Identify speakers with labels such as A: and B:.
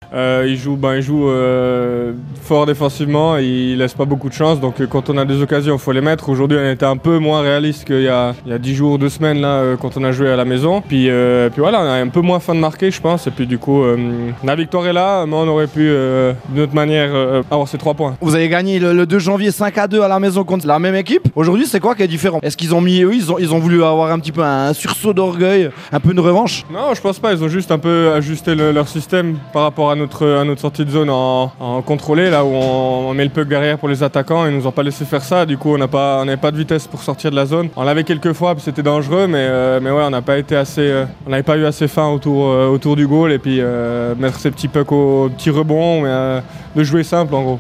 A: Il joue fort défensivement, il laisse pas beaucoup de chance. Donc quand on a des occasions, il faut les mettre. Aujourd'hui, on était un peu moins réaliste qu'il y a 10 jours, 2 semaines là, quand on a joué à la maison. Puis voilà, on a un peu moins faim de marquer, je pense. Et puis du coup, la victoire est là, mais on aurait pu d'une autre manière avoir ces 3 points.
B: Vous avez gagné le 2 janvier 5-2 à la maison contre la même équipe. Aujourd'hui, c'est quoi qui est différent? Est-ce qu'ils ont mis, eux, ils ont voulu avoir un petit peu un sursaut d'orgueil, un peu une revanche?
A: Non, je pense pas. Ils ont juste un peu ajusté leur système par rapport à notre sortie de zone en contrôlé, là où on met le puck derrière pour les attaquants. Ils nous ont pas laissé faire ça. Du coup, on n'avait pas de vitesse pour sortir de la zone. On l'avait quelques fois, puis c'était dangereux, mais ouais, on n'avait pas eu assez faim autour du goal et puis mettre ces petits pucks au petit rebond, mais de jouer simple en gros.